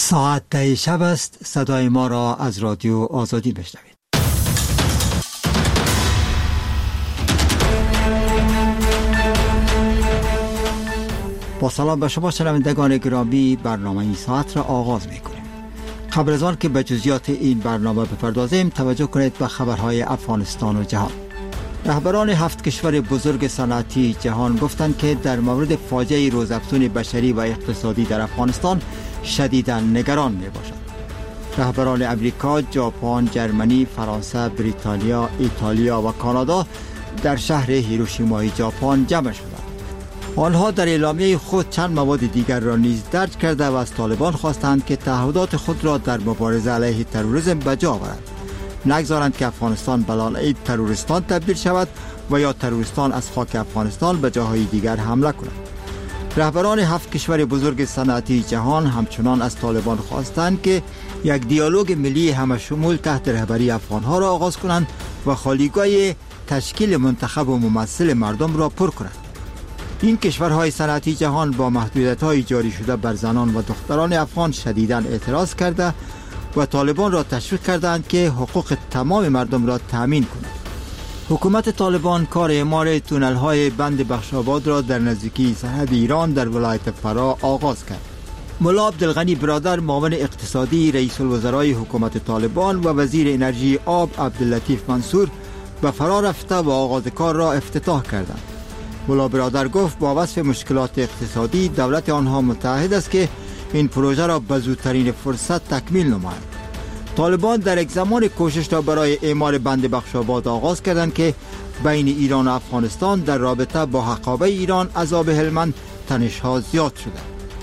ساعت 10 شب است. صدای ما را از رادیو آزادی بشنوید. با سلام به شما شنوندگان گرامی، برنامه این ساعت را آغاز می‌کنیم. قبل از آن که به جزئیات این برنامه بپردازیم، توجه کنید به خبرهای افغانستان و جهان. رهبران 7 کشور بزرگ صنعتی جهان گفتند که در مورد فاجعه روزافزون بشری و اقتصادی در افغانستان شدیداً نگران میباشند. رهبران امریکا، ژاپن، جرمنی، فرانسه، بریتانیا، ایتالیا و کانادا در شهر هیروشیمای ژاپن جمع شدند. آنها در اعلامیه خود چند مواد دیگر را نیز درج کرده و از طالبان خواستند که تعهدات خود را در مبارزه علیه تروریسم به جا آورند، نگذارند که افغانستان به لانه تروریستان تبدیل شود و یا تروریستان از خاک افغانستان به جاهای دیگر حمله کنند. رهبران 7 کشور بزرگ صنعتی جهان همچنان از طالبان خواستند که یک دیالوگ ملی همشمول تحت رهبری افغانها را آغاز کنند و خالیگاه تشکیل منتخب و ممثل مردم را پر کنند. این کشورهای صنعتی جهان با محدودیت‌های جاری شده بر زنان و دختران افغان شدیداً اعتراض کرده و طالبان را تشویق کردند که حقوق تمام مردم را تأمین کنند. حکومت طالبان کار اعمار تونل‌های بند بخشاباد را در نزدیکی سرحد ایران در ولایت فرا آغاز کرد. ملا عبدالغنی برادر، معاون اقتصادی رئیس الوزرای حکومت طالبان و وزیر انرژی آب عبداللطیف منصور به فرا رفته و آغاز کار را افتتاح کردند. ملا برادر گفت با وصف مشکلات اقتصادی دولت آنها متعهد است که این پروژه را به زودترین فرصت تکمیل نماید. طالبان در یک زمان کوشش را برای اعمار بند بخشاباد آغاز کردند که بین ایران و افغانستان در رابطه با حقابه ایران از آب هلمند تنش‌ها زیاد شده.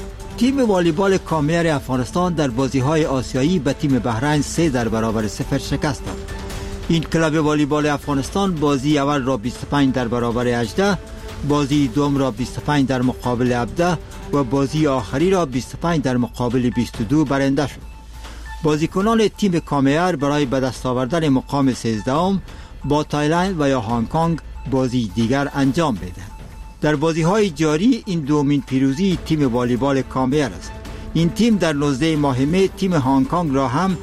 تیم والیبال کامیار افغانستان در بازی‌های آسیایی به تیم بحرین 3-0 شکست داد. این کلاب والیبال افغانستان بازی اول را 25-18، بازی دوم را 25 در مقابل 17 و بازی آخری را 25 در مقابل 22 برنده شد. بازیکنان تیم کامیار برای به دست آوردن مقام 13 با تایلند و یا هنگ کنگ بازی دیگر انجام بدهند. در بازی‌های جاری این دومین پیروزی تیم والیبال کامیار است. این تیم در 19 ماه می تیم هنگ کنگ را هم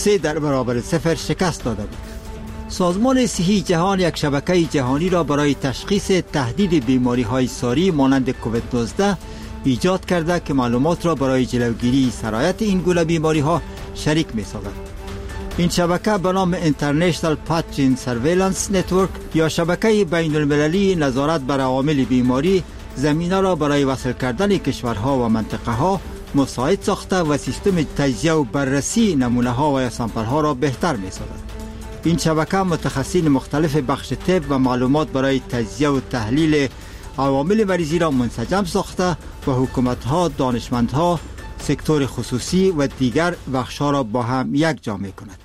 3-0 شکست داده بود. سازمان صحی جهان یک شبکه جهانی را برای تشخیص تهدید بیماری‌های ساری مانند کووید 19 ایجاد کرده که معلومات را برای جلوگیری سرایت این گونه بیماری‌ها شریک می‌سازد. این شبکه به نام International Pathogen Surveillance Network یا شبکه بین‌المللی نظارت بر عوامل بیماری زمینه را برای وصل کردن کشورها و منطقه‌ها مساعد ساخته و سیستم تجزیه و بررسی نمونه‌ها و سامپل‌ها را بهتر می‌سازد. این شبکه متخصصین مختلف بخش طب و معلومات برای تجزیه و تحلیل عوامل مریضی را منسجم ساخته و حکومت‌ها، دانشمندها، سکتور خصوصی و دیگر بخش‌ها را با هم یک جا می‌کند.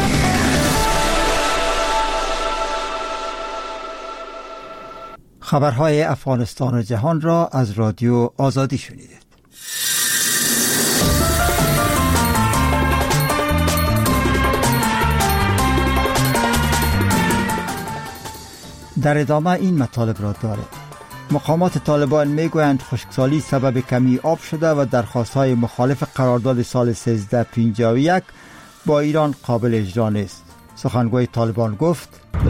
خبرهای افغانستان و جهان را از رادیو آزادی شنیدید. در ادامه این مطالب را دارد. مقامات طالبان میگویند خشکسالی سبب کمی آب شده و درخواست‌های مخالف قرارداد سال 1351 با ایران قابل اجرا نیست. سخنگوی طالبان گفت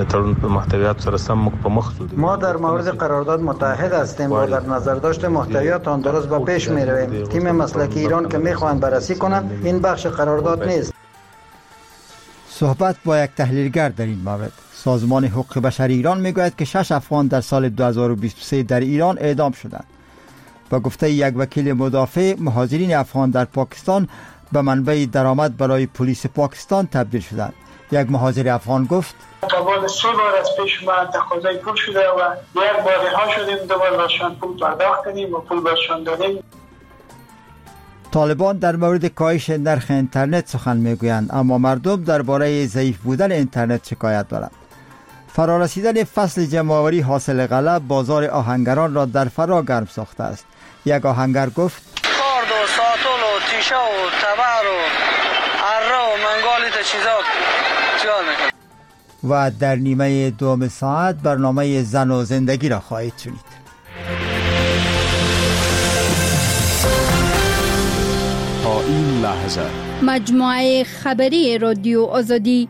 ما در مورد قرارداد متعهد هستیم و در نظر داشت محتویات آن درست به پیش می رویم. تیم مسلکی ایران که میخواهند بررسی کنند این بخش قرارداد نیست. صحبت با یک تحلیلگر در این مورد. سازمان حقوق بشر ایران میگوید که 6 افغان در سال 2023 در ایران اعدام شدند. با گفته یک وکیل مدافع، مهاجرین افغان در پاکستان به منبع درآمد برای پلیس پاکستان تبدیل شدند. یک مهاجر افغان گفت: قبل 3 بار از پیش ما تقاضای پول شده و یک بار رها شدیم، دوباره باشان پول پرداخت کردیم و پول باشان دادیم. طالبان در مورد کاهش نرخ اینترنت سخن میگویند، اما مردم درباره ضعیف بودن اینترنت شکایت دارند. فرارسیدن فصل جمع‌آوری حاصل غله بازار آهنگران را در فرا گرم ساخته است. یک آهنگر گفت: کارد و ساتول و تیشه و تبر و اره و منگالی تا چیزا زیاد میکنه. و در نیمه دوم ساعت برنامه زن و زندگی را خواهید شنید. تا این لحظه مجموعه خبری رادیو آزادی.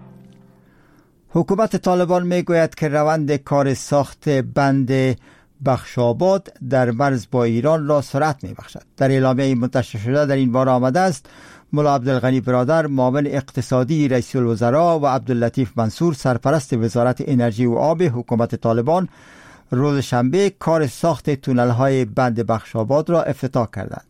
حکومت طالبان میگوید که روند کار ساخت بند بخشاباد در مرز با ایران را سرعت میبخشد. در اعلامیه منتشر شده در این باره آمده است ملا عبدالغنی برادر، معاون اقتصادی رئیس الوزراء، و عبداللطیف منصور، سرپرست وزارت انرژی و آب حکومت طالبان، روز شنبه کار ساخت تونل‌های بند بخشاباد را افتتاح کردند.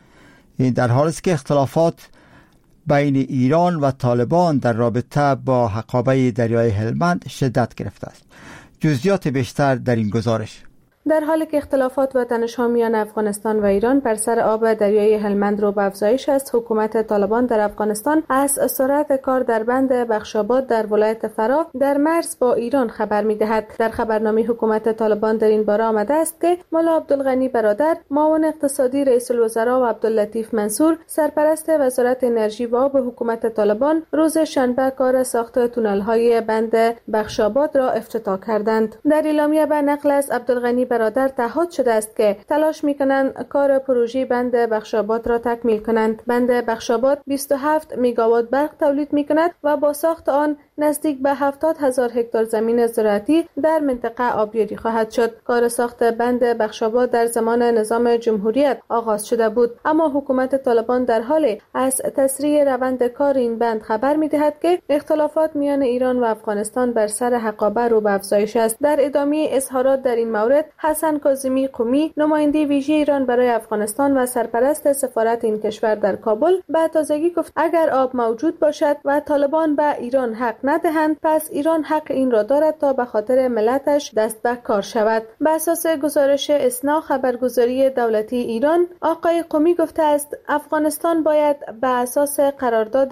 این در حالی است که اختلافات بین ایران و طالبان در رابطه با حقابه دریای هلمند شدت گرفته است. جزئیات بیشتر در این گزارش. در حالی که اختلافات و تنش‌ها میان افغانستان و ایران بر سر آب دریای هلمند رو به افزایش است، حکومت طالبان در افغانستان از سرعت کار در بند بخشاباد در ولایت فراه در مرز با ایران خبر می‌دهد. در خبرنامه حکومت طالبان در این باره آمده است که ملا عبدالغنی برادر، معاون اقتصادی رئیس الوزراء، و عبداللطیف منصور، سرپرست وزارت انرژی و آب حکومت طالبان، روز شنبه کار ساخت تونل‌های بند بخشاباد را افتتاح کردند. در اعلامیه به نقل از عبدالغنی برادر تعهد شده است که تلاش می‌کنند کار پروژه بند بخشاباد را تکمیل کنند. بند بخشاباد 27 میگاوات برق تولید می‌کند و با ساخت آن نزدیک به 70,000 هکتار زمین زراعتی در منطقه آبیاری خواهد شد. کار ساخت بند بخشاباد در زمان نظام جمهوریت آغاز شده بود، اما حکومت طالبان در حال از تسریع روند کار این بند خبر می‌دهد که اختلافات میان ایران و افغانستان بر سر حقابه رو به افزایش است. در ادامه اظهارات در این مورد، حسن کاظمی قمی، نماینده ویژه ایران برای افغانستان و سرپرست سفارت این کشور در کابل، به تازگی گفت اگر آب موجود باشد و طالبان به ایران حق ندهند، پس ایران حق این را دارد تا به خاطر ملتش دست به کار شود. به اساس گزارش اسنا خبرگزاری دولتی ایران، آقای قمی گفته است افغانستان باید به اساس قرارداد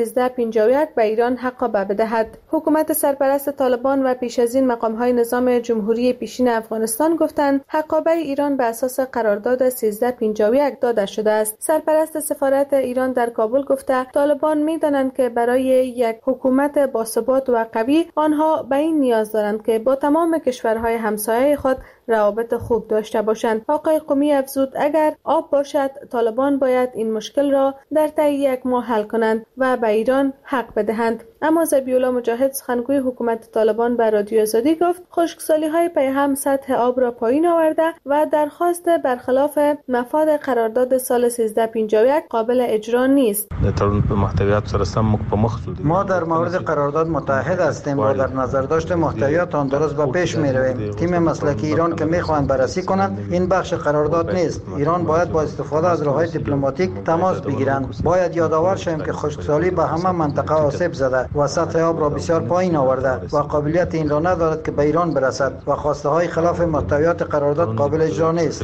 1351 به ایران حق بدهد. حکومت سرپرست طالبان و پیش از این مقام‌های نظام جمهوری پیشین افغانستان گفتند حقابه ایران به اساس قرارداد 1351 داده شده است. سرپرست سفارت ایران در کابل گفته طالبان می‌دانند که برای یک حکومت باثبات و قوی آنها به این نیاز دارند که با تمام کشورهای همسایه خود روابط خوب داشته باشند. آقای قمی افزود اگر آب باشد طالبان باید این مشکل را در طی یک ماه حل کنند و به ایران حق بدهند. اما ذبیح‌الله مجاهد، سخنگوی حکومت طالبان، به رادیو آزادی گفت خشکسالی‌های پیهم سطح آب را پایین آورده و درخواست برخلاف مفاد قرارداد سال 1351 قابل اجرا نیست. ما در مورد قرارداد متحد هستیم و در نظر داشت محتویات آن درست به پیش می‌رویم. تیم مسلکی ایران که می‌خواهند بررسی کنند این بخش قرارداد نیست. ایران باید با استفاده از راه‌های دیپلماتیک تماس بگیرند. باید یادآور شویم که خشکسالی به همه منطقه آسیب زده و سطح آب را بسیار پایین آورده و قابلیت این را ندارد که به ایران برسد و خواسته های خلاف محتویات قرارداد قابل اجرا نیست.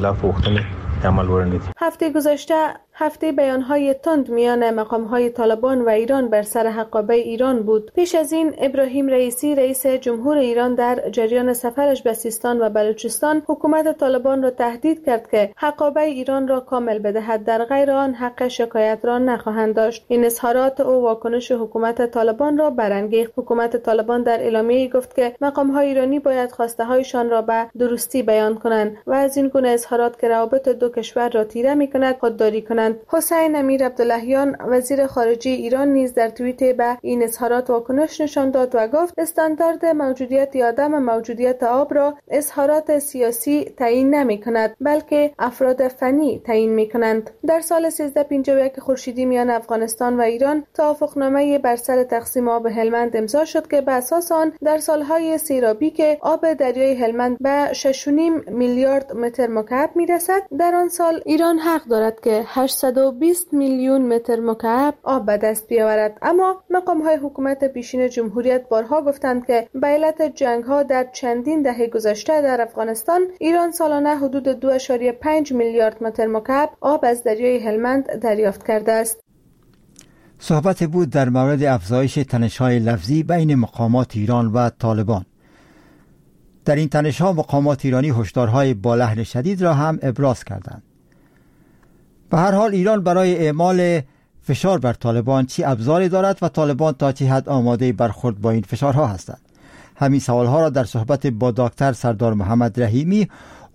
هفته گذشته هفته بیانهای تند میان مقامهای طالبان و ایران بر سر حقابه ایران بود. پیش از این ابراهیم رئیسی، رئیس جمهور ایران، در جریان سفرش به سیستان و بلوچستان حکومت طالبان را تهدید کرد که حقابه ایران را کامل بدهد، در غیر آن حق شکایت را نخواهند داشت. این اظهارات او واکنش حکومت طالبان را برانگیخت. حکومت طالبان در اعلامیه‌ای گفت که مقامهای ایرانی باید خواسته هایشان را به درستی بیان کنند و از این گونه اظهارات که روابط دو کشور را تیره می‌کند خودداری کنند. حسین امیر عبداللهیان، وزیر خارجه ایران، نیز در توییت به این اظهارات واکنش نشان داد و گفت استاندارد موجودیت یا عدم موجودیت آب را اظهارات سیاسی تعیین نمی‌کند، بلکه افراد فنی تعیین می‌کنند. در سال 1351 خورشیدی میان افغانستان و ایران توافقنامه بر سر تقسیم آب هلمند امضا شد که به اساس آن در سالهای سیرابی که آب دریای هلمند به 6.5 میلیارد متر مکعب میرسد، در آن سال ایران حق دارد که 820 میلیون متر مکعب آب به دست بیاورد. اما مقام‌های حکومت پیشین جمهوریت بارها گفتند که به علت جنگ‌ها در چندین دهه گذشته در افغانستان، ایران سالانه حدود 2.5 میلیارد متر مکعب آب از دریای هلمند دریافت کرده است. صحبت بود در مورد افزایش تنش‌های لفظی بین مقامات ایران و طالبان. در این تنش‌ها مقامات ایرانی هشدارهای با لحن شدید را هم ابراز کردند. به هر حال ایران برای اعمال فشار بر طالبان چی ابزاری دارد و طالبان تا چه حد آماده برخورد با این فشارها هستند؟ همین سوالها را در صحبت با دکتر سردار محمد رحیمی،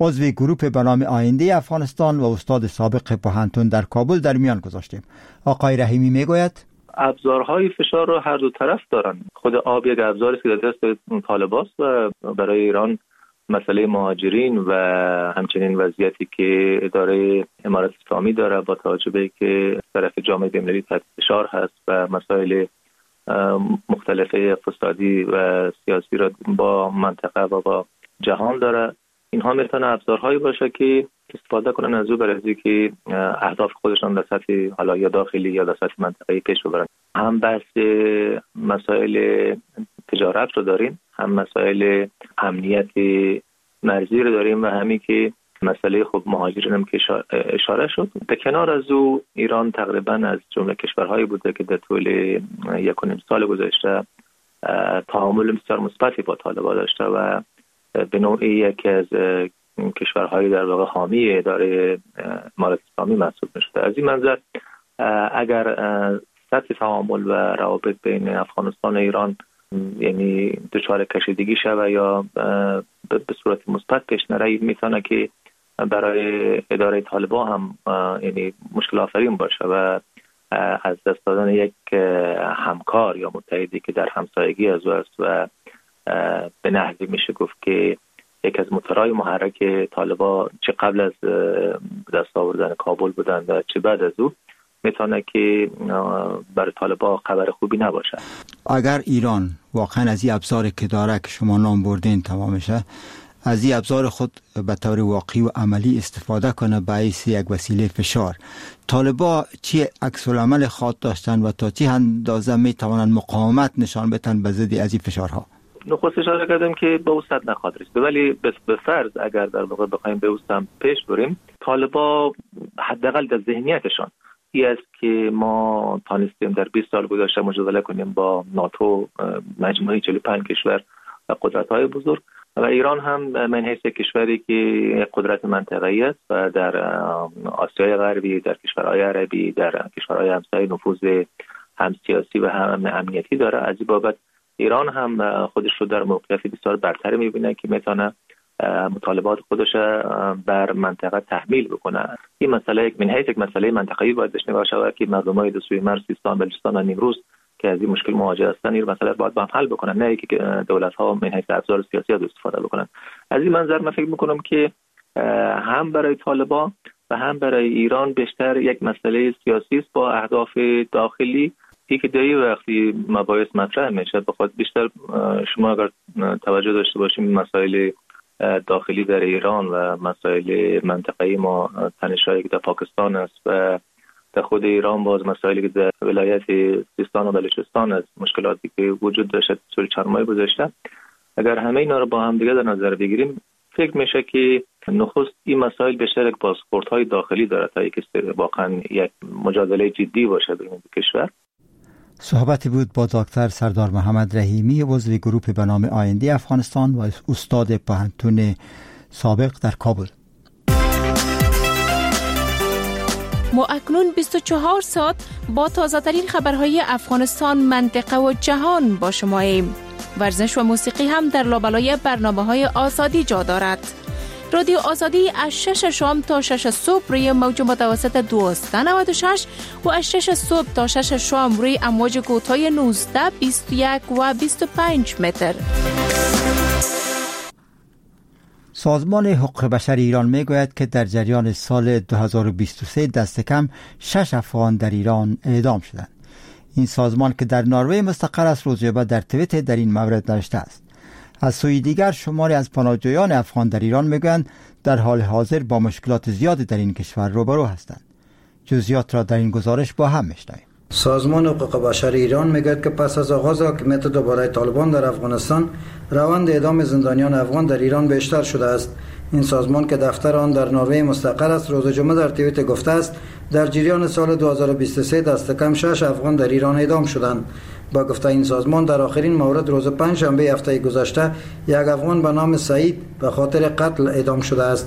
عضو گروه به نام آینده افغانستان و استاد سابق پوهنتون در کابل در میان گذاشتیم. آقای رحیمی میگوید ابزارهای فشار رو هر دو طرف دارن. خود آب یک ابزاری که در دست طالباست و برای ایران مسئله مهاجرین و همچنین وضعیتی که اداره امارات اسلامی داره با توجه به که طرف جامعه بین‌المللی تحت فشار هست و مسائل مختلف اقتصادی و سیاسی را با منطقه و با جهان داره، اینها میتونه ابزارهایی باشه که استفاده کنن از او برای که اهداف خودشان در سطح حالا یا داخلی یا در سطح منطقه‌ای پیش ببرن. هم بحث مسائل تجارت رو داریم، هم مسائل امنیت مرزی رو داریم و همین که مسئله خب مهاجرین هم که اشاره شد. به کنار از او ایران تقریبا از جمله کشورهایی بوده که در طول 1.5 سال گذشته تعامل بسیار مثبتی با طالبان داشته و به نوعی یکی از کشورهای در واقع حامی اداره امارات اسلامی محسوب میشده. از این منظر اگر سطح تعامل و روابط بین افغانستان و ایران یعنی دچار کشیدگی شود یا به صورت مثبت پیش نره، میتونه که برای اداره طالبان هم یعنی مشکل آفرین باشه و از دست دادن یک همکار یا متحدی که در همسایگی از او است و به نحوی میشه گفت که یک از موتورهای محرک طالبان چه قبل از دست آوردن کابل بودند و چه بعد از او، میتونه که برای طالبان خبر خوبی نباشه. اگر ایران واقعا از این ابزاری که داره که شما نام بردین تمامشه، از این ابزار خود به طور واقعی و عملی استفاده کنه باعث یک وسیله فشار، طالبان چی عکس العمل خاص داشتن و تا چه اندازه میتوانند مقاومت نشان بدن به ضد از این فشارها؟ نخست اشاره کردم که به او سد نخواهد رسید، ولی به فرض اگر در واقع بخوایم به او سمت پیش بریم، طالبان حداقل در ذهنیتشان این است که ما تانستیم در 20 سال گذشته مجادله کنیم با ناتو، مجموعه 45 کشور و قدرت‌های بزرگ، و ایران هم من حیث کشوری که یک قدرت منطقه‌ای است و در آسیای غربی، در کشورهای عربی، در کشورهای همسایه نفوذ هم سیاسی و هم امنیتی داره. از این بابت ایران هم خودش رو در موقعیت بسیار برتری می‌بینه که میتونه مطالبات خودش بر منطقه تحمیل بکنه. این مسئله من حیث یک مسئله منطقه‌ای باید بشنوه باشه که مردمای دو سوی مرز سیستان، بلوچستان و نیمروز که از این مشکل مواجه هستن این مسئله باید با هم حل بکنن، نه اینکه دولت‌ها من حیث ابزار سیاسی از استفاده بکنن. از این منظر من فکر می‌کنم که هم برای طالبان و هم برای ایران بیشتر یک مسئله سیاسی است با اهداف داخلی که دیگه وقتی مباحث مطرح میشه بخواد بیشتر شما اگر توجه داشته باشیم مسائل داخلی در ایران و مسائل منطقه‌ای ما تنش‌هایی که در پاکستان است و در خود ایران باز مسائلی که در ولایت سیستان و بلوچستان از مشکلاتی که وجود داشت طول چند ماه گذشته، اگر همه اینا رو با هم دیگه در نظر بگیریم فکر میشه که نخست این مسائل بیشتر یک بازخوردهای داخلی داره تا اینکه واقعا یک مجادله جدی باشه بین دو کشور. صحبتی بود با دکتر سردار محمد رحیمی، عضو گروه به نام آینده افغانستان و استاد پوهنتون سابق در کابل. ما اکنون 24 ساعت با تازه‌ترین خبرهای افغانستان، منطقه و جهان با شماییم. ورزش و موسیقی هم در لابلای برنامه‌های آزادی جا دارد. رادیو آزادی از 6 شام تا 6 صبح روی موج متوسط 1296 و از 6 صبح تا 6 شام روی امواج کوتاه 19، 21 و 25 متر. سازمان حقوق بشر ایران میگوید که در جریان سال 2023 دست کم 6 افغان در ایران اعدام شدند. این سازمان که در نروژ مستقر است روزیابه در توییتر در این مورد نوشته است. از سوی دیگر شماری از پناهجویان افغان در ایران میگویند در حال حاضر با مشکلات زیادی در این کشور روبرو هستند. جزئیات را در این گزارش با هم میشنویم. سازمان حقوق بشر ایران میگوید که پس از آغاز حاکمیت دوباره طالبان در افغانستان، روند اعدام زندانیان افغان در ایران بیشتر شده است. این سازمان که دفتر آن در نروژ مستقر است روز جمعه در توییتر گفته است در جریان سال 2023 دست کم 6 افغان در ایران اعدام شدند. با گفته این سازمان در آخرین مورد روز پنجشنبه هفته گذشته یک افغان به نام سعید به خاطر قتل اعدام شده است.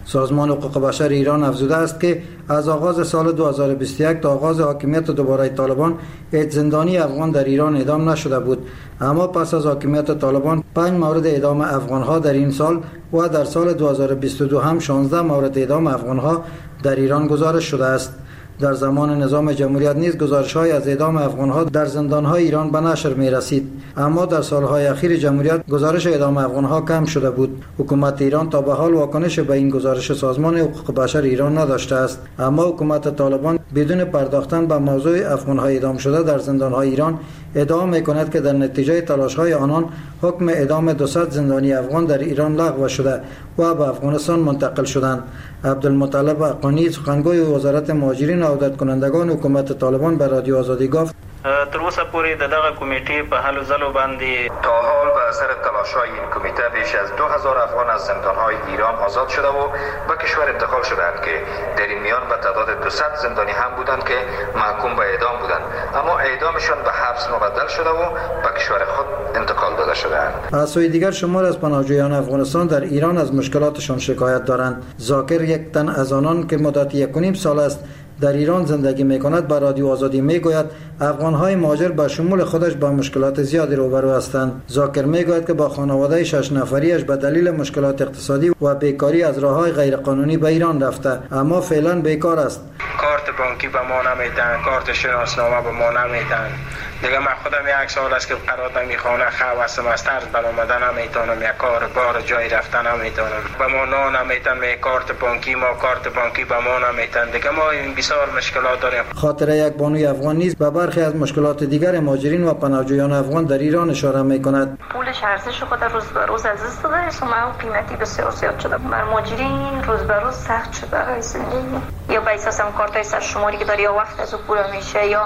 سازمان حقوق بشر ایران افزوده است که از آغاز سال 2021 تا آغاز حاکمیت دوباره طالبان هیچ زندانی افغان در ایران اعدام نشده بود، اما پس از حاکمیت طالبان 5 مورد اعدام افغانها در این سال و در سال 2022 هم 16 مورد اعدام افغانها در ایران گزارش شده است. در زمان نظام جمهوریت نیز گزارش‌های از اعدام افغان‌ها در زندان‌های ایران به نشر می‌رسید، اما در سال‌های اخیر جمهوریت گزارش اعدام افغان‌ها کم شده بود. حکومت ایران تا به حال واکنش به این گزارش سازمان حقوق بشر ایران نداشته است، اما حکومت طالبان بدون پرداختن به موضوع افغان‌های اعدام شده در زندان‌های ایران ادعا می‌کند که در نتیجه تلاش‌های آنان حکم اعدام 200 زندانی افغان در ایران لغو شده و به افغانستان منتقل شدند. عبدالمطلب حقانی سخنگوی وزارت مهاجرین و عودت کنندگان حکومت طالبان به رادیو آزادی گفت: تر اوسه پورې دغه کمیټې په هلو ځلو باندې تا حال به اثر تلاش‌های این کمیته بیش از 2000 افغان از زندان‌های ایران آزاد شده و به کشور انتقال شدند که در این میان به تعداد 200 زندانی هم بودند که محکوم به اعدام بودند، اما اعدامشان به حبس مبدل شده و به کشور خود انتقال داده شدند. از سوی دیگر شمار از پناهجویان افغانستان در ایران از مشکلاتشان شکایت دارند. ذاکر، یک تن از آنان که مدت 1.5 سال است در ایران زندگی می‌کند، به رادیو آزادی می‌گوید افغان‌های مهاجر به شمول خودش با مشکلات زیادی روبرو هستند. ذاکر می‌گوید که با خانواده 6 نفریش به دلیل مشکلات اقتصادی و بیکاری از راه‌های غیرقانونی به ایران رفته، اما فعلا بیکار است. کارت بانکی به ما نمیدن، کارت شناسنامه به ما نمیدن. دیگه من خودم 1 سال است که قرار نمیخوانه، خواستم از طرز برآمده نمیتونم، یک کار بار جای رفتن نمیتونم، به ما نمیتن، می کارت بانکی ما کارت بانکی به ما نمیتن. دیگه ما این بسیار مشکلات داریم. خاطره یک بانوی افغان نیز به برخی از مشکلات دیگر مهاجرین و پناهجویان افغان در ایران اشاره میکند. پولش ارزش خود روز به روز از دست داده است و قیمتی بسیار زیاد شده. بر مهاجرین روز به روز سخت شده برای زندگی، یا به اساس کارتای سرشماری که داری یا وقت از پول میشه یا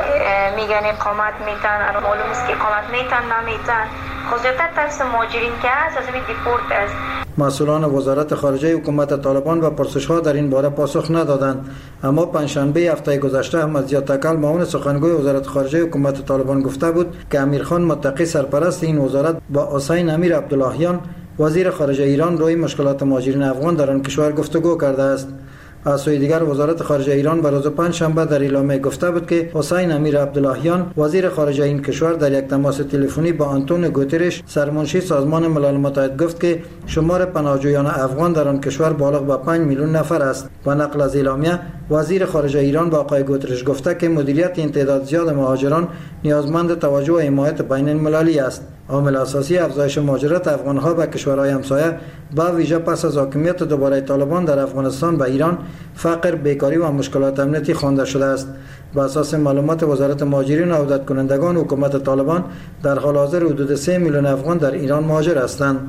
میگن اقامت میتن، معلوم است که اقامت میتن نمیتن. خصوصا ترس مهاجرین که از این دیپورت است. مسئولان وزارت خارجه حکومت طالبان به پرسش‌ها در این باره پاسخ ندادند، اما پنجشنبه هفته گذشته احمد ضیاء تکل معاون سخنگوی وزارت خارجه حکومت طالبان گفته بود که امیرخان متقی سرپرست این وزارت با حسین امیر عبداللهیان وزیر خارجه ایران روی مشکلات مهاجرین افغان در آن کشور گفتگو کرده است. از سوی دیگر وزارت خارجه ایران به روز پنجشنبه در اعلامیه گفته بود که حسین امیر عبداللهیان وزیر خارجه این کشور در یک تماس تلفنی با آنتونیو گوترش سرمنشی سازمان ملل متحد گفت که شمار پناهجویان افغان در آن کشور بالغ به 5 میلیون نفر است. و نقل از اعلامیه وزیر خارجه ایران با آقای گوترش گفته که مدیریت این تعداد زیاد مهاجران نیازمند توجه و حمایت بین المللی است. عامل اساسی افزایش مهاجرت افغان‌ها به کشورهای همسایه با ویژه پس از حاکمیت دوباره طالبان در افغانستان به ایران فقر، بیکاری و مشکلات امنیتی خوانده شده است. بر اساس معلومات وزارت مهاجرین و عودت کنندگان حکومت طالبان در حال حاضر حدود 3 میلیون افغان در ایران مهاجر هستند.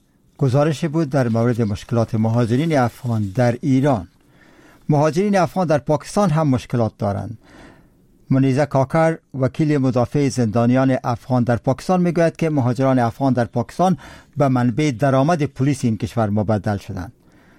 گزارش بود در مورد مشکلات مهاجرین افغان در ایران. مهاجرین افغان در پاکستان هم مشکلات دارند. منیزه کاکر، وکیل مدافع زندانیان افغان در پاکستان، میگوید که مهاجران افغان در پاکستان به منبع درآمد پلیس این کشور مبدل شدند.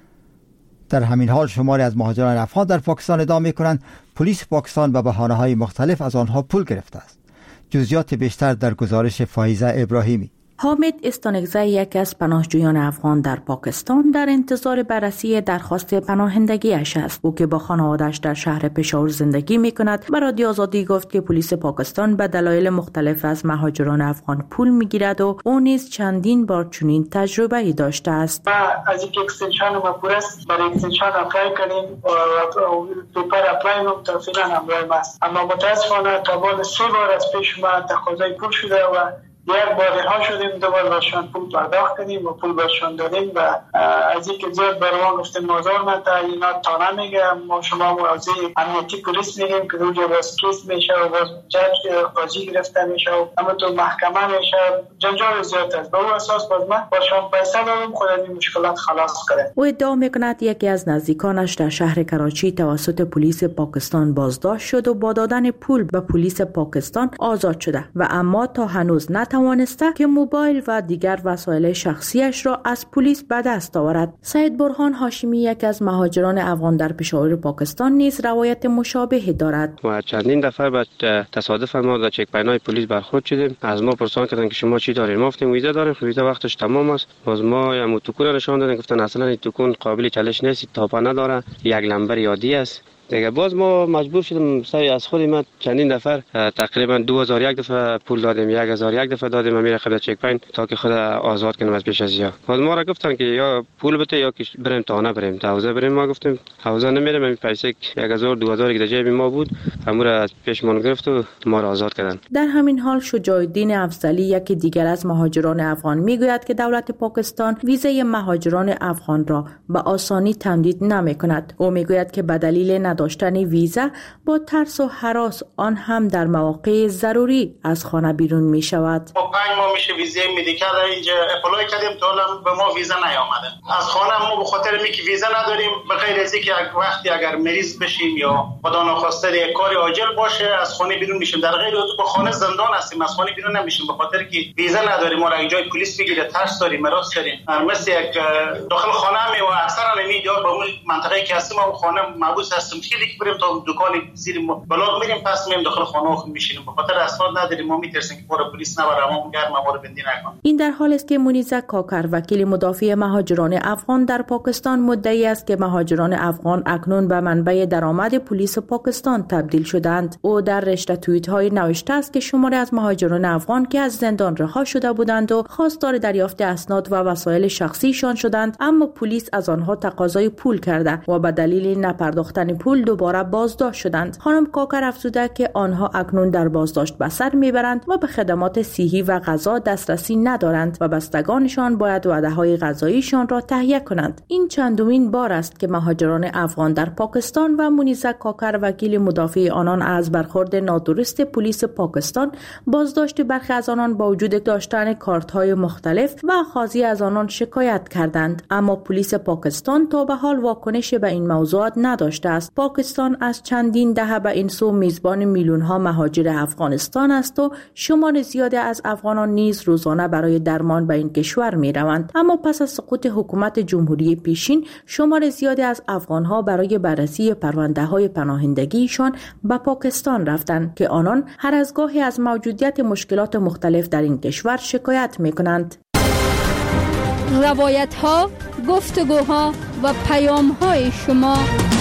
در همین حال شماری از مهاجران افغان در پاکستان ادعا میکنند پلیس پاکستان به بهانه‌های مختلف از آنها پول گرفته است. جزئیات بیشتر در گزارش فایزه ابراهیمی. حامد استانگزه، یک از پناهجویان افغان در پاکستان، در انتظار بررسی درخواست پناهندگیش است. او که با خانواده‌اش در شهر پشاور زندگی می‌کند، به رادیو آزادی گفت که پلیس پاکستان به دلایل مختلف از مهاجران افغان پول می‌گیرد و او نیز چندین بار چنین تجربه‌ای داشته است. از یک اکستنشن ما پورست برای اکستنشن اپلای کردیم و پیپر اپلای ما فعلا همراه است، اما متاسفانه تا بعد 3 بار از پیش ما تقاضای پول شده و یک بار رها شدیم، دوباره برشان پول پرداخت کردیم و پول برشان دادیم و از اینکه زیاد برای ما گفتیم مازار نتا اینا تا نمیگه، ما شما موضوع امنیتی پلیس میگیم که روی باز کیس میشه و باز جج قاضی گرفته میشه و اما تو محکمه میشه، جنجال زیاد است. به اون اساس باز من برشان پیسه دادم خود این مشکلات خلاص کنه. او ادعا میکند یکی از نزدیکانش در شهر کراچی توسط پلیس پاکستان بازداشت شد و با دادن پول به پلیس پاکستان آزاد شده و اما تا هنوز توانسته که موبایل و دیگر وسایل شخصیش را از پلیس به دست آورد. سید برهان هاشمی یک از مهاجران افغان در پشاور پاکستان نیز روایت مشابهی دارد. و چندین دفعه به تصادف ما در چک پوینت پلیس برخورد شدیم. از ما پرسان کردن که شما چی دارین؟ ما گفتیم ویزا داریم. ویزا وقتش تمام است. باز ما یه توکن نشون دادن، گفتن اصلا این توکن قابل چالش نیست، تاپا نداره، یک لمبر یادی است. دیگه باز ما مجبور شدیم سعی از خود ما چندین نفر تقریبا 2001 دفعه پول دادیم، 1001 دفعه دادیم امیر خدا چک پوینت تا که خود آزاد کنیم از پیش از یا. باز ما را گفتن که یا پول بده یا که بریم تانه بریم حوزه بریم. ما گفتیم حوزه نمیریم، این پیسه 1000 2000 که در جیب ما بود امور از پیشمان گرفت و ما را آزاد کردن. در همین حال شجاع الدین افضلی یکی دیگر از مهاجران افغان میگوید که دولت پاکستان ویزای مهاجران افغان را به آسانی تمدید نمیکند. او میگوید که به دلیل نداشتن ویزا با ترس و هراس آن هم در مواقع ضروری از خانه بیرون می شود. ما 5 ماه میشه ویزای مدیکال اینجا اپلای کردیم تا الان به ما ویزا نیامده. از خانه ما به خاطر اینکه ویزا نداریم، به غیر از اینکه وقتی اگر مریض بشیم یا خدا ناخواسته یک کار عاجل باشه از خانه بیرون میشیم، در غیر از به خانه زندان هستیم، از خانه بیرون نمیشیم به خاطر که ویزا نداریم. ما را جای پلیس بگیره ترس داریم، مراد شدیم. مثل یک داخل خانه می و اکثرا نمیدار به اون منطقه که هستیم و خانه محبوس هستیم. خیلی که بریم تا دکان زیر بلاغ میریم پس میریم داخل خانه میشینیم به خاطر اسناد نداریم. ما میترسیم که پور پلیس نبره ما گرم ما رو بندی نکنه. این در حالی است که منیزه کاکر وکیل مدافع مهاجران افغان در پاکستان مدعی است که مهاجران افغان اکنون به منبع درآمد پلیس پاکستان تبدیل شدند. او در رشته توییت های نوشته است که شماری از مهاجران افغان که از زندان رها شده بودند و خواستار دریافت اسناد و وسایل شخصیشان شدند، اما پلیس از آنها تقاضای پول کرده و به دلیل نپرداختن پول دوباره بازداشت شدند. خانم کاکر افزوده که آنها اکنون در بازداشت به سر میبرند و به خدمات صحی و غذا دسترسی ندارند و بستگانشان باید وعده‌های غذاییشان را تهیه کنند. این چندمین بار است که مهاجران افغان در پاکستان و منیزه کاکر وکیل مدافع آنان از برخورد نادرست پلیس پاکستان بازداشت برخی از آنان با وجود داشتن کارت‌های مختلف و خاضی از آنان شکایت کردند، اما پلیس پاکستان تا به حال واکنش به این موضوعات نداشته است. پاکستان از چندین دهه به این سو میزبان میلیون‌ها مهاجر افغانستان است و شمار زیادی از افغانان نیز روزانه برای درمان به این کشور می‌روند، اما پس از سقوط حکومت جمهوری پیشین شمار زیادی از افغان‌ها برای بررسی پرونده‌های پناهندگیشان به پاکستان رفتند که آنان هر از گاهی از موجودیت مشکلات مختلف در این کشور شکایت می‌کنند. روایت‌ها، گفتگوها و پیام‌های شما.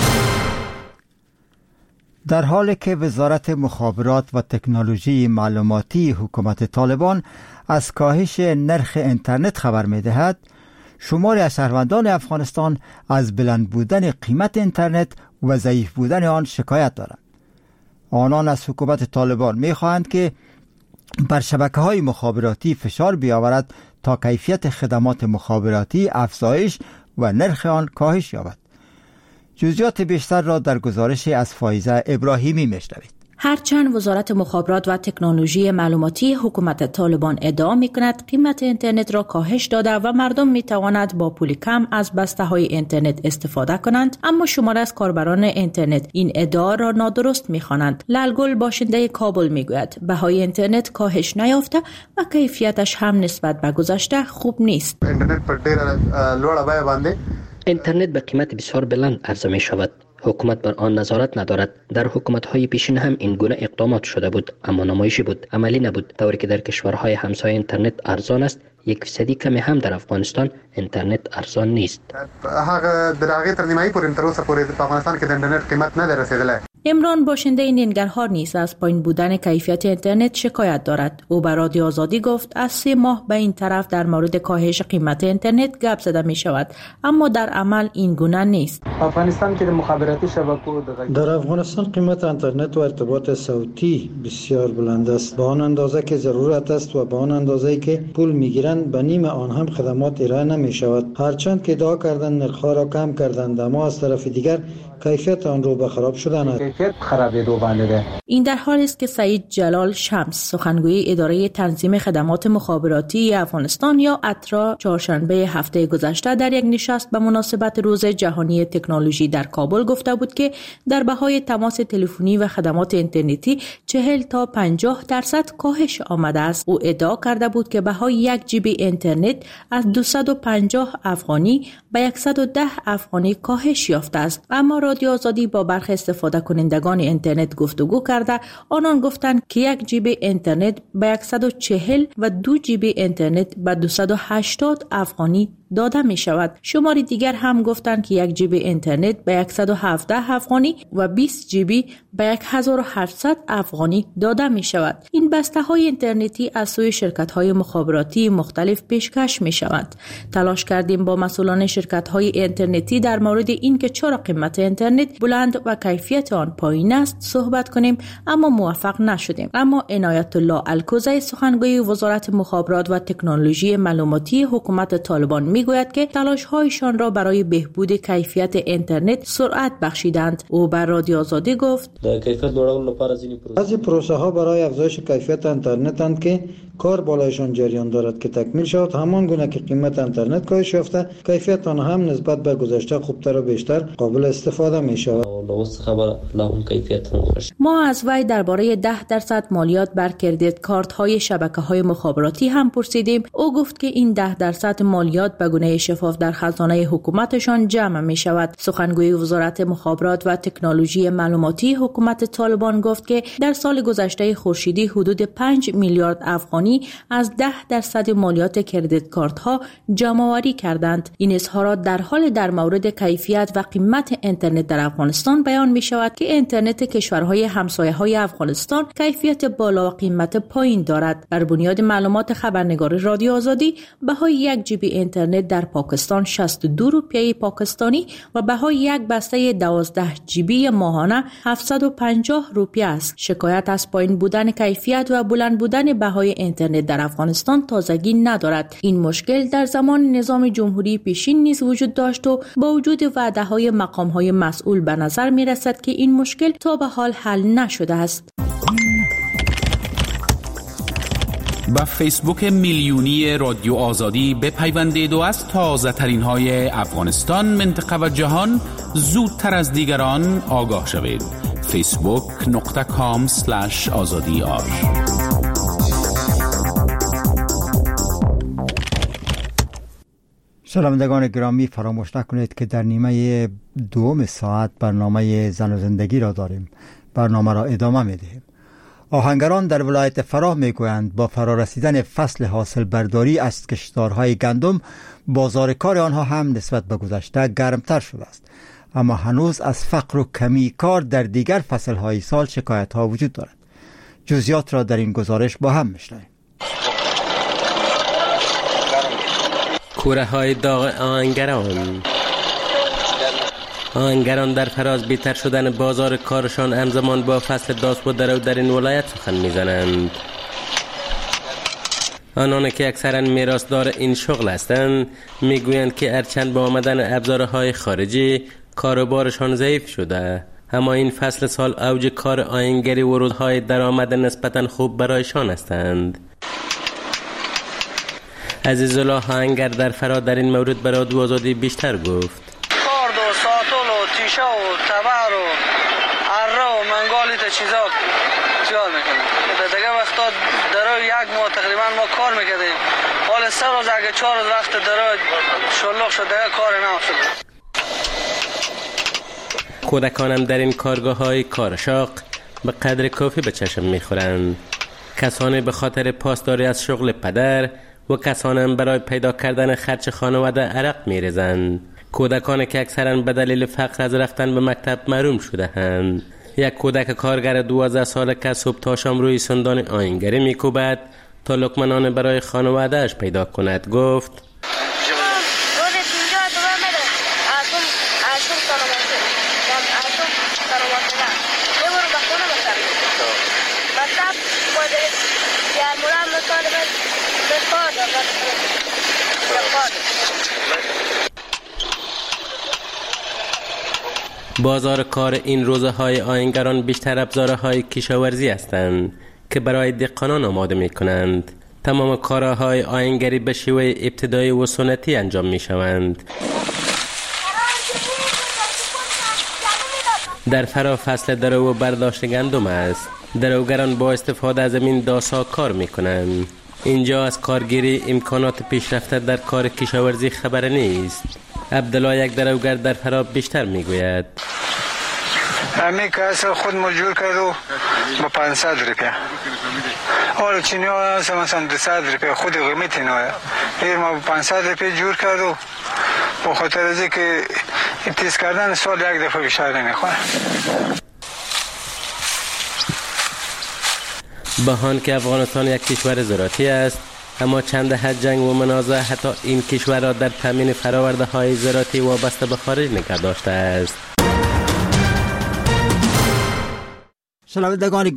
در حالی که وزارت مخابرات و تکنولوژی معلوماتی حکومت طالبان از کاهش نرخ اینترنت خبر می‌دهد، شماری از شهروندان افغانستان از بلند بودن قیمت اینترنت و ضعیف بودن آن شکایت دارند. آنان از حکومت طالبان می‌خواهند که بر شبکه‌های مخابراتی فشار بیاورد تا کیفیت خدمات مخابراتی افزایش و نرخ آن کاهش یابد. جزئیات بیشتر را در گزارش از فایزه ابراهیمی میشنوید. هرچند وزارت مخابرات و تکنولوژی معلوماتی حکومت طالبان ادعا می‌کند قیمت اینترنت را کاهش داده و مردم می‌توانند با پول کم از بسته‌های اینترنت استفاده کنند، اما شماری از کاربران اینترنت این ادعا را نادرست می‌خوانند. لالگل باشنده کابل می‌گوید بهای اینترنت کاهش نیافته و کیفیتش هم نسبت به گذشته خوب نیست. اینترنت به قیمت بسیار بلند عرضه می شود. حکومت بر آن نظارت ندارد. در حکومت‌های پیشین هم این گونه اقدامات شده بود، اما نمایشی بود، عملی نبود. طوری که در کشورهای همسایه اینترنت ارزان است، 1% کمی هم در افغانستان اینترنت ارزان نیست. هغه درغه تر نیمایي پورې تر اوسه پورې په افغانستان کې د انټرنیټ قیمت نه رسیدلی. عمران باشنده ننگرهار نیز از پایین بودن کیفیت اینترنت شکایت دارد. او به رادیو آزادی گفت از 3 ماه به این طرف در مورد کاهش قیمت اینترنت گپ زده می شود، اما در عمل این گونه نیست. افغانستان کې د مخابراتي شبکو در افغانستان قیمت اینترنت و ارتباط صوتی بسیار بلند است، به آن اندازه که ضرورت است و به آن اندازه که پول میگیرند به نیم آن هم خدمات ارائه نمی شود. هرچند که ادعا کردند نرخ‌ها را کم کردند، اما از طرف دیگر کیفیت آن رو به خراب شدن است. کیفیت خرابی رو بنده. این در حالی است که سعید جلال شمس سخنگوی اداره تنظیم خدمات مخابراتی افغانستان یا اترا چهارشنبه هفته گذشته در یک نشست به مناسبت روز جهانی تکنولوژی در کابل گفته بود که در بهای تماس تلفنی و خدمات اینترنتی 40 تا 50% کاهش آمده است. او ادعا کرده بود که بهای 1 جی بی اینترنت از 250 افغانی به 110 افغانی کاهش یافته است. اما رادیو آزادی با برخی استفاده کنندگان اینترنت گفتگو کرده، آنان گفتند که 1 جی بی اینترنت به 140 و 2 جی بی اینترنت به 280 افغانی داده می شود. شماری دیگر هم گفتند که 1 جی بی اینترنت به 117 افغانی و 20 جی بی به 1700 افغانی داده می شود. این بسته های اینترنتی از سوی شرکت های مخابراتی مختلف پیشکش می شود. تلاش کردیم با مسئولان شرکت های اینترنتی در مورد این که چرا قیمت اینترنت بلند و کیفیت آن پایین است صحبت کنیم، اما موفق نشدیم. اما عنایت الله الکوزی سخنگوی وزارت مخابرات و تکنولوژی معلوماتی حکومت طالبان میگوید که تلاش‌هایشان را برای بهبود کیفیت اینترنت سرعت بخشیدند. او بر رادیو آزادی گفت: بعضی پروسه ها برای افزایش کیفیت اینترنت اند که کار بالایشان جریان دارد که تکمیل شود. همان گونه که قیمت اینترنت کاهش یافته، کیفیت آن هم نسبت به گذشته خوبتر و بیشتر قابل استفاده می شود. ما از وی درباره 10% مالیات بر کردیت کارت های شبکه های مخابراتی هم پرسیدیم. او گفت که این 10% مالیات به گونه شفاف در خزانه حکومتشان جمع می شود. سخنگوی وزارت مخابرات و تکنولوژی معلوماتی حکومت طالبان گفت که در سال گذشته خورشیدی حدود 5 میلیارد افغانی از 10% مالیات کردیت کارت ها جمع آوری کردند. این اظهارات در حال در مورد کیفیت و قیمت اینترنت در افغانستان بیان می شود که اینترنت کشورهای همسایه های افغانستان کیفیت بالا و قیمت پایین دارد. بر بنیاد معلومات خبرنگار رادیو آزادی، بهای 1 جی بی اینترنت در پاکستان 62 روپیه پاکستانی و بهای یک بسته 12 جی بی ماهانه 750 روپیه است. شکایت از پایین بودن کیفیت و بلند بودن بهای اینترنت در افغانستان تازگی ندارد. این مشکل در زمان نظام جمهوری پیشین نیز وجود داشت و با وجود وعده‌های مقام‌های مسئول به نظر می‌رسد که این مشکل تا به حال حل نشده است. با فیسبوک میلیونی رادیو آزادی بپیوندید و از تازه ترین های افغانستان، منطقه و جهان زودتر از دیگران آگاه شوید. facebook.com/azadi.ar. شنوندگان گرامی، فراموش نکنید که در نیمه دوم ساعت برنامه زن و زندگی را داریم. برنامه را ادامه میدهیم. آهنگران در ولایت فراه میگویند با فرارسیدن فصل حاصل برداری از کشتارهای گندم، بازار کار آنها هم نسبت به گذشته گرمتر شده است. اما هنوز از فقر و کمی کار در دیگر فصلهای سال شکایت ها وجود دارد. جزئیات را در این گزارش با هم میشنویم. کوره های داغ آهنگران در فراز بیتر شدن بازار کارشان همزمان با فصل داس و درو در این ولایت سخن میزنند. آنان که اکثرا میراثدار این شغل هستند میگویند که هرچند با آمدن ابزارهای خارجی کاروبارشان ضعیف شده، اما این فصل سال اوج کار آهنگری و روزهای درآمد نسبتا خوب برایشان هستند. عزیزالله آهنگر در فرا در این مورد برای رادیو آزادی بیشتر گفت. کارد و ساتول و تیشه و تبر و اره و منگالی تا چیزا زیاد میکنیم. دیگه وقتا درو یک ماه تقریبا ما کار میکردیم، حال 3 روز اگه 4 روز وقت درو شلوغ شد دیگه کار نمیشد. کودکانم در این کارگاه های کارشاق به قدر کافی به چشم میخورند. کسانی به خاطر پاسداری از شغل پدر و کسانم برای پیدا کردن خرج خانواده عرق میریزند. کودکانی که اکثرا به دلیل فقر از رفتن به مکتب محروم شده اند. یک کودک کارگر 12 ساله که صبح تا شام روی سندان آهنگری میکوبد تا لقمه برای خانواده‌اش پیدا کند گفت: بازار کار این روزهای آهنگران بیشتر ابزارهای کشاورزی هستند که برای دهقانان آماده می کنند. تمام کارهای آهنگری به شیوه ابتدایی و سنتی انجام می شوند. در فرا فصل درو و برداشت گندم است. دروگران با استفاده از این داسا کار می کنند. اینجا از کارگیری امکانات پیشرفته در کار کشاورزی خبر نیست. عبدالله یک دروگر در فرا بیشتر می گوید. همه کس خود مجبور کرد و با 500 روپیه. حالا چینی ها هست مثلا 200 روپیه خود قیمت اینه. ایر ما 500 روپیه جور کرد و با خاطر از که تیز کردن سال یک دفعه بیشتر نمیخواه. بهان که افغانستان یک کشور زراعتی است، اما چند دهه جنگ و منازعه حتی این کشور را در تامین فراورده های زراعتی وابسته به خارج نگه داشته است. شنوندگان